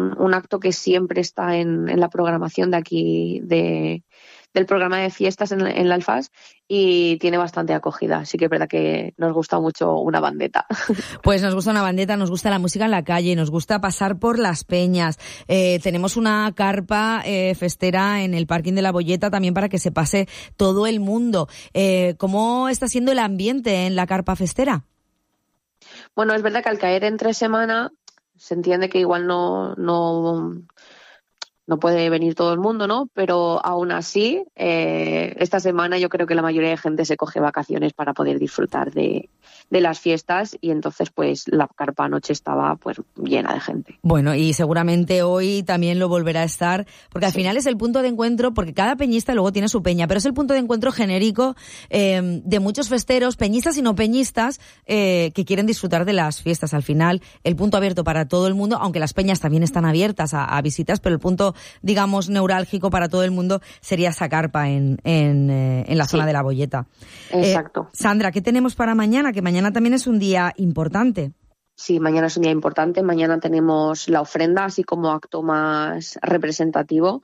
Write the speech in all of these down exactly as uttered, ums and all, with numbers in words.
un, un acto que siempre está en, en la programación de aquí, de, del programa de fiestas en, en la Alfás, y tiene bastante acogida. Sí que es verdad que nos gusta mucho una bandeta. Pues nos gusta una bandeta, nos gusta la música en la calle, nos gusta pasar por las peñas. Eh, tenemos una carpa eh, festera en el parking de la Boyeta también para que se pase todo el mundo. Eh, ¿Cómo está siendo el ambiente en la carpa festera? Bueno, es verdad que al caer entre semana se entiende que igual no, no, no puede venir todo el mundo, ¿no? Pero aún así, eh, esta semana yo creo que la mayoría de gente se coge vacaciones para poder disfrutar de, de las fiestas, y entonces pues la carpa anoche estaba pues llena de gente. Bueno, y seguramente hoy también lo volverá a estar, porque al sí. final es el punto de encuentro, porque cada peñista luego tiene su peña, pero es el punto de encuentro genérico eh, de muchos festeros, peñistas y no peñistas, eh, que quieren disfrutar de las fiestas. Al final, el punto abierto para todo el mundo, aunque las peñas también están abiertas a, a visitas, pero el punto, digamos, neurálgico para todo el mundo sería esa carpa en, en, eh, en la sí. zona de la Boyeta. Exacto. Eh, Sandra, ¿qué tenemos para mañana? Que mañana también es un día importante. Sí, mañana es un día importante. Mañana tenemos la ofrenda, así como acto más representativo.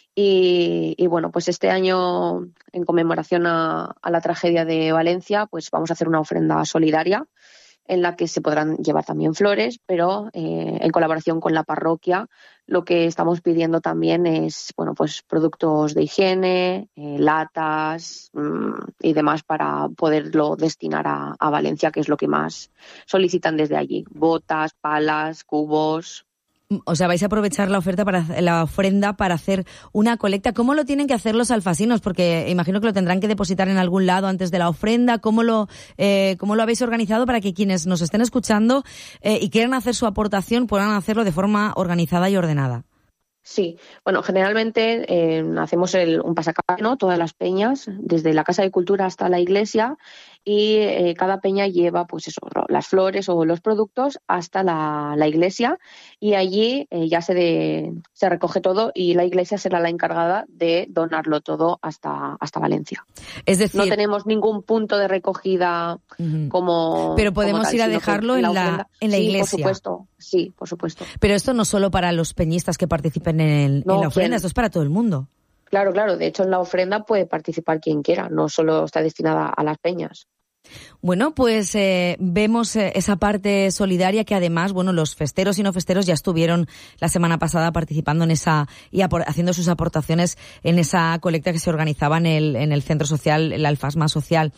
Y, y bueno, pues este año, en conmemoración a, a la tragedia de Valencia, pues vamos a hacer una ofrenda solidaria en la que se podrán llevar también flores, pero eh, en colaboración con la parroquia. Lo que estamos pidiendo también es, bueno, pues productos de higiene, eh, latas mmm, y demás para poderlo destinar a, a Valencia, que es lo que más solicitan desde allí. Botas, palas, cubos. O sea, vais a aprovechar la oferta para la ofrenda para hacer una colecta. ¿Cómo lo tienen que hacer los alfasinos? Porque imagino que lo tendrán que depositar en algún lado antes de la ofrenda. ¿Cómo lo, eh, cómo lo habéis organizado para que quienes nos estén escuchando eh, y quieran hacer su aportación puedan hacerlo de forma organizada y ordenada? Sí, bueno, generalmente eh, hacemos el, un pasacalle, ¿no? Todas las peñas, desde la Casa de Cultura hasta la iglesia, y eh, cada peña lleva pues eso, las flores o los productos hasta la, la iglesia, y allí eh, ya se, de, se recoge todo y la iglesia será la encargada de donarlo todo hasta, hasta Valencia. Es decir, no tenemos ningún punto de recogida uh-huh. como... Pero podemos como tal, ir a dejarlo en la, en la, en la sí, iglesia. Por supuesto, sí, por supuesto. Pero esto no solo para los peñistas que participen en, el, no, en la ofrenda, ¿quién? Esto es para todo el mundo. Claro, claro. De hecho, en la ofrenda puede participar quien quiera, no solo está destinada a las peñas. Bueno, pues eh, vemos eh, esa parte solidaria que además, bueno, los festeros y no festeros ya estuvieron la semana pasada participando en esa y apor- haciendo sus aportaciones en esa colecta que se organizaba en el, en el centro social, el Alfasma Social.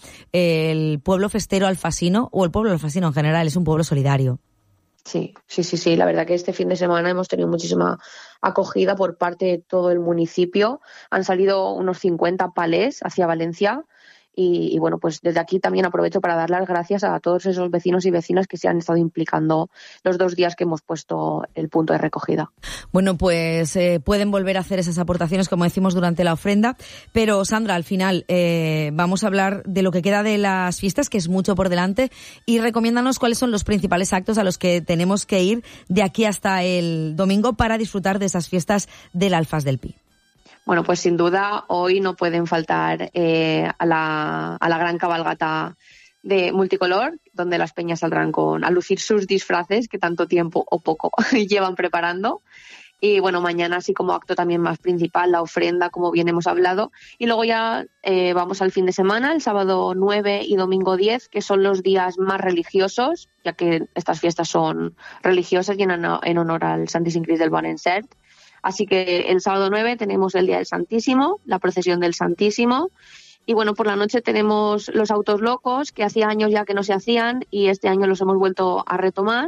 El pueblo festero alfasino, o el pueblo alfasino en general, es un pueblo solidario. Sí, sí, sí, sí. La verdad que este fin de semana hemos tenido muchísima acogida por parte de todo el municipio. Han salido unos cincuenta palés hacia Valencia. Y, y bueno, pues desde aquí también aprovecho para dar las gracias a todos esos vecinos y vecinas que se han estado implicando los dos días que hemos puesto el punto de recogida. Bueno, pues eh, pueden volver a hacer esas aportaciones, como decimos, durante la ofrenda. Pero, Sandra, al final eh, vamos a hablar de lo que queda de las fiestas, que es mucho por delante, y recomiéndanos cuáles son los principales actos a los que tenemos que ir de aquí hasta el domingo para disfrutar de esas fiestas del Alfás del Pi. Bueno, pues sin duda hoy no pueden faltar eh, a, la, a la gran cabalgata de multicolor, donde las peñas saldrán con a lucir sus disfraces que tanto tiempo o poco llevan preparando. Y bueno, mañana así como acto también más principal, la ofrenda, como bien hemos hablado. Y luego ya eh, vamos al fin de semana, el sábado nueve y domingo diez, que son los días más religiosos, ya que estas fiestas son religiosas y en, en honor al Santíssim Crist del Bon Encert. Así que el sábado nueve tenemos el Día del Santísimo, la procesión del Santísimo. Y bueno, por la noche tenemos los autos locos, que hacía años ya que no se hacían y este año los hemos vuelto a retomar.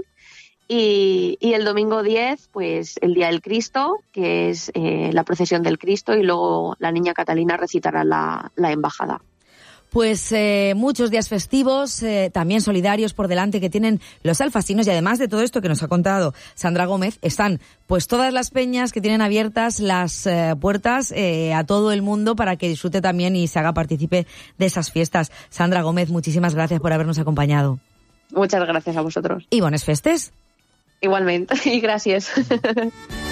Y, y el domingo diez, pues el Día del Cristo, que es eh, la procesión del Cristo, y luego la niña Catalina recitará la, la embajada. Pues eh, muchos días festivos, eh, también solidarios por delante que tienen los alfasinos, y además de todo esto que nos ha contado Sandra Gómez, están pues todas las peñas que tienen abiertas las eh, puertas eh, a todo el mundo para que disfrute también y se haga partícipe de esas fiestas. Sandra Gómez, muchísimas gracias por habernos acompañado. Muchas gracias a vosotros. Y bones festes. Igualmente, y gracias.